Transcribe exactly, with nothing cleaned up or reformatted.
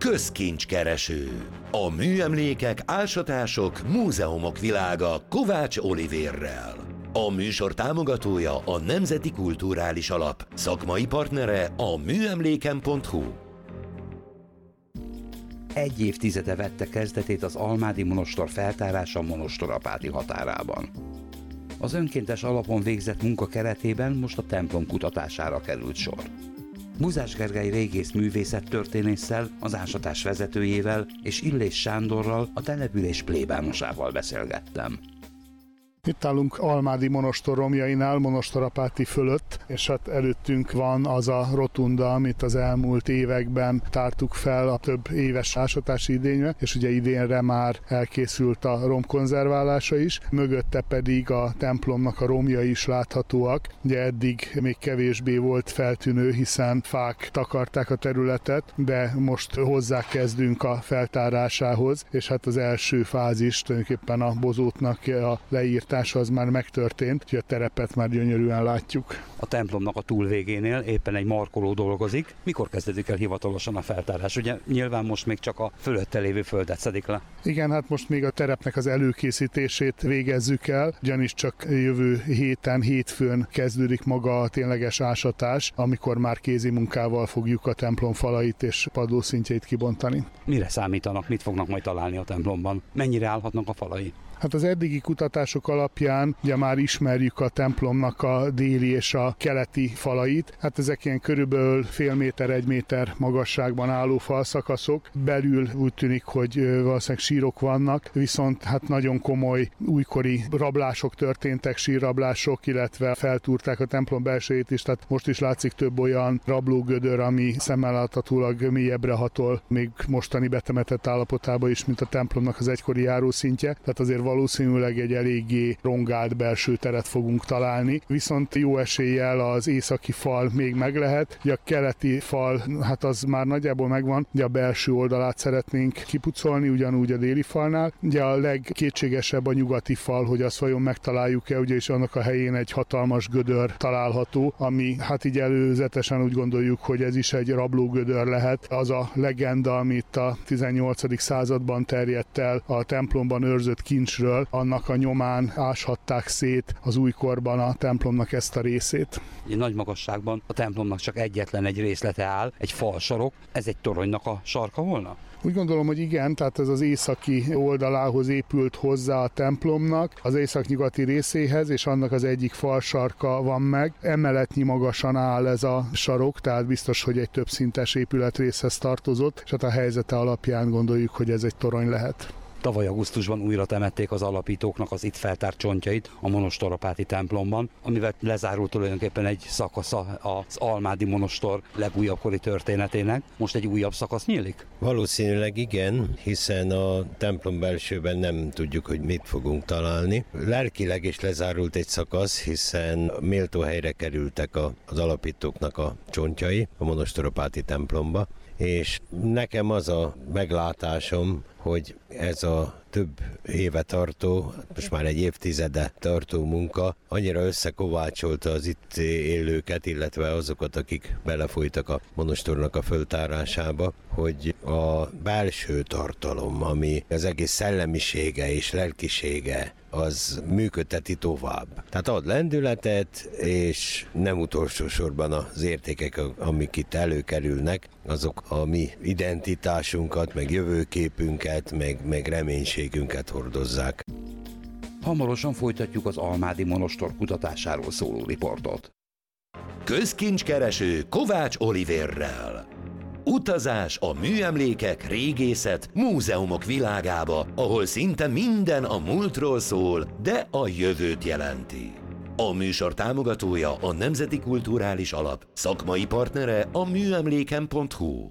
Közkincskereső. A műemlékek, ásatások, múzeumok világa Kovács Olivérrel. A műsor támogatója a Nemzeti Kulturális Alap, szakmai partnere a műemléken pont hu. Egy évtizede vette kezdetét az almádi monostor feltárása Monostorapáti határában. Az önkéntes alapon végzett munka keretében most a templom kutatására került sor. Buzás Gergely régész művészettörténésszel, az ásatás vezetőjével és Illés Sándorral, a település plébánosával beszélgettem. Itt állunk Almádi monostor romjainál, Monostorapáti fölött, és hát előttünk van az a rotunda, amit az elmúlt években tártuk fel a több éves ásatási idényre, és ugye idénre már elkészült a romkonzerválása is, mögötte pedig a templomnak a romjai is láthatóak. Ugye eddig még kevésbé volt feltűnő, hiszen fák takarták a területet, de most hozzákezdünk a feltárásához, és hát az első fázis tulajdonképpen a bozótnak a leírt az már megtörtént, hogy a terepet már gyönyörűen látjuk. A templomnak a túlvégénél éppen egy markoló dolgozik. Mikor kezdődik el hivatalosan a feltárás? Ugye nyilván most még csak a fölötte lévő földet szedik le. Igen, hát most még a terepnek az előkészítését végezzük el, ugyanis csak jövő héten, hétfőn kezdődik maga a tényleges ásatás, amikor már kézi munkával fogjuk a templom falait és padlószintjeit kibontani. Mire számítanak, mit fognak majd találni a templomban? Mennyire állhatnak a falai? Hát az eddigi kutatások alapján ugye már ismerjük a templomnak a déli és a keleti falait. Hát ezek ilyen körülbelül fél méter, egy méter magasságban álló falszakaszok. Belül úgy tűnik, hogy valószínűleg sírok vannak, viszont hát nagyon komoly újkori rablások történtek, sírrablások, illetve feltúrták a templom belsejét is, tehát most is látszik több olyan rablógödör, ami szemmel láthatólag mélyebbre hatol, még mostani betemetett állapotában is, mint a templomnak az egykori járószintje. Tehát azért valószínűleg egy eléggé rongált belső teret fogunk találni, viszont jó eséllyel az északi fal még meg lehet, ugye a keleti fal, hát az már nagyjából megvan, ugye a belső oldalát szeretnénk kipucolni, ugyanúgy a déli falnál. Ugye a legkétségesebb a nyugati fal, hogy azt vajon megtaláljuk-e, ugye és annak a helyén egy hatalmas gödör található, ami hát így előzetesen úgy gondoljuk, hogy ez is egy rablógödör lehet. Az a legenda, amit a tizennyolcadik században terjedt el a templomban őrzött kincs, annak a nyomán áshatták szét az újkorban a templomnak ezt a részét. Egy nagy magasságban a templomnak csak egyetlen egy részlete áll, egy falsarok, ez egy toronynak a sarka volna? Úgy gondolom, hogy igen, tehát ez az északi oldalához épült hozzá a templomnak, az északnyugati részéhez, és annak az egyik falsarka van meg. Emeletnyi magasan áll ez a sarok, tehát biztos, hogy egy többszintes épületrészhez tartozott, és hát a helyzete alapján gondoljuk, hogy ez egy torony lehet. Tavaly augusztusban újra temették az alapítóknak az itt feltárt csontjait a Monostorapáti templomban, amivel lezárult tulajdonképpen egy szakasza az almádi monostor legújabb kori történetének. Most egy újabb szakasz nyílik? Valószínűleg igen, hiszen a templom belsőben nem tudjuk, hogy mit fogunk találni. Lelkileg is lezárult egy szakasz, hiszen méltó helyre kerültek a, az alapítóknak a csontjai a Monostorapáti templomba, és nekem az a meglátásom, hogy ez a több éve tartó, most már egy évtizede tartó munka annyira összekovácsolta az itt élőket, illetve azokat, akik belefolytak a monostornak a föltárásába, hogy a belső tartalom, ami az egész szellemisége és lelkisége, az működteti tovább. Tehát ad lendületet, és nem utolsó sorban az értékek, amik itt előkerülnek, azok a mi identitásunkat, meg jövőképünket, meg, meg reménységünket hordozzák. Hamarosan folytatjuk az almádi monostor kutatásáról szóló riportot. Közkincskereső Kovács Olivérrel. Utazás a műemlékek, régészet, múzeumok világába, ahol szinte minden a múltról szól, de a jövőt jelenti. A műsor támogatója a Nemzeti Kulturális Alap, szakmai partnere a műemléken pont hu.